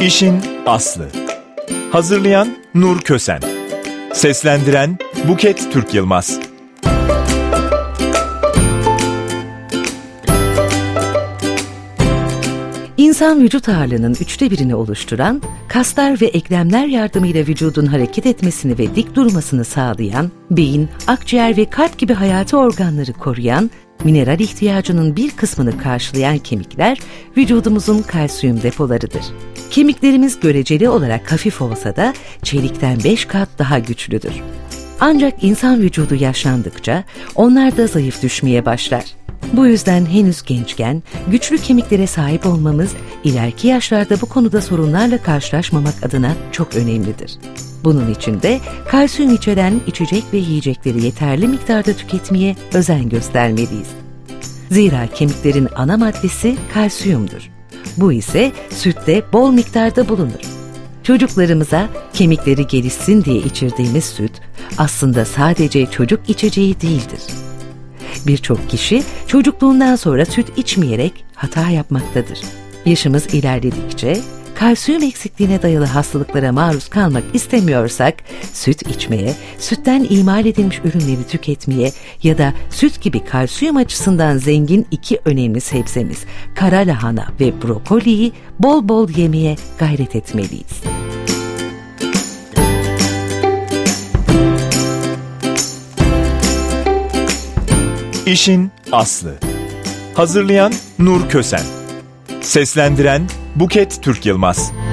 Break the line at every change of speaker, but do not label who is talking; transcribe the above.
İşin aslı. Hazırlayan Nur Kösen. Seslendiren Buket Türk Yılmaz.
İnsan vücut ağırlığının 1/3'ünü oluşturan, kaslar ve eklemler yardımıyla vücudun hareket etmesini ve dik durmasını sağlayan, beyin, akciğer ve kalp gibi hayati organları koruyan, mineral ihtiyacının bir kısmını karşılayan kemikler, vücudumuzun kalsiyum depolarıdır. Kemiklerimiz göreceli olarak hafif olsa da çelikten 5 kat daha güçlüdür. Ancak insan vücudu yaşlandıkça onlar da zayıf düşmeye başlar. Bu yüzden henüz gençken güçlü kemiklere sahip olmamız, ileriki yaşlarda bu konuda sorunlarla karşılaşmamak adına çok önemlidir. Bunun için de kalsiyum içeren içecek ve yiyecekleri yeterli miktarda tüketmeye özen göstermeliyiz. Zira kemiklerin ana maddesi kalsiyumdur. Bu ise sütte bol miktarda bulunur. Çocuklarımıza kemikleri gelişsin diye içirdiğimiz süt aslında sadece çocuk içeceği değildir. Birçok kişi çocukluğundan sonra süt içmeyerek hata yapmaktadır. Yaşımız ilerledikçe kalsiyum eksikliğine dayalı hastalıklara maruz kalmak istemiyorsak süt içmeye, sütten imal edilmiş ürünleri tüketmeye ya da süt gibi kalsiyum açısından zengin 2 önemli sebzemiz kara lahana ve brokoliyi bol bol yemeye gayret etmeliyiz.
İşin aslı. Hazırlayan Nur Kösen. Seslendiren Buket Türk Yılmaz.